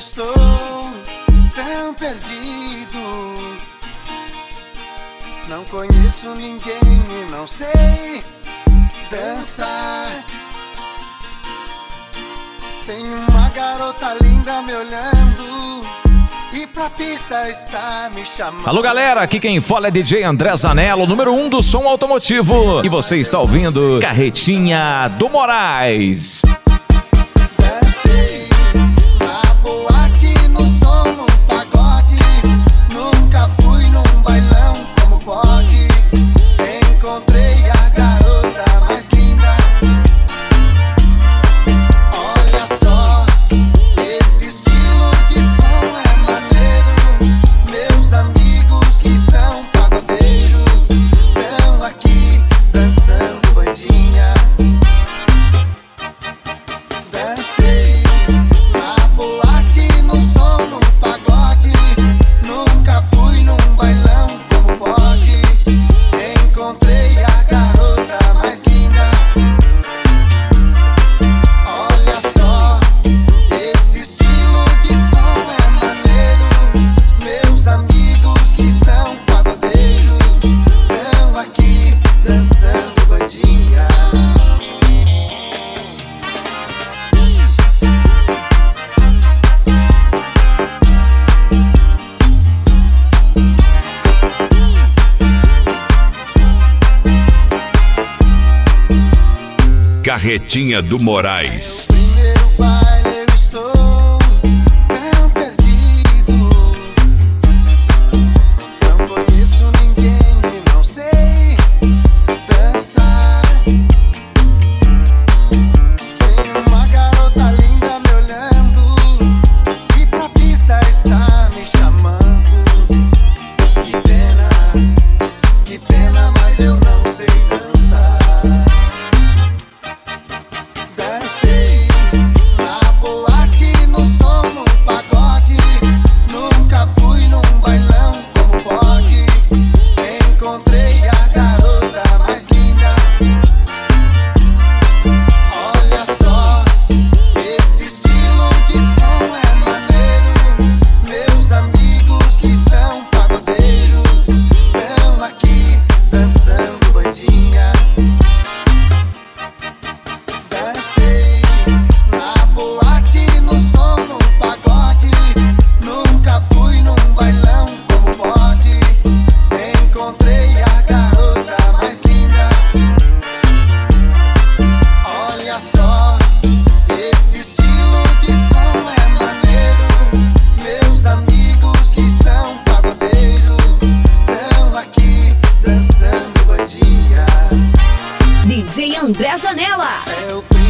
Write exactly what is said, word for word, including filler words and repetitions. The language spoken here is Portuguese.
estou tão perdido. Não conheço ninguém e não sei dançar. Tem uma garota linda me olhando e pra pista está me chamando. Alô galera, aqui quem fala é D J André Zanello, número um do som automotivo. E você está ouvindo Carretinha do Moraes. Carretinha do Moraes. Primeiro baile eu estou tão perdido. Não conheço ninguém e não sei dançar. Tem uma garota linda me olhando e pra pista está me chamando. Que pena, que pena, mas eu não sei dançar. D J André Zanella. É o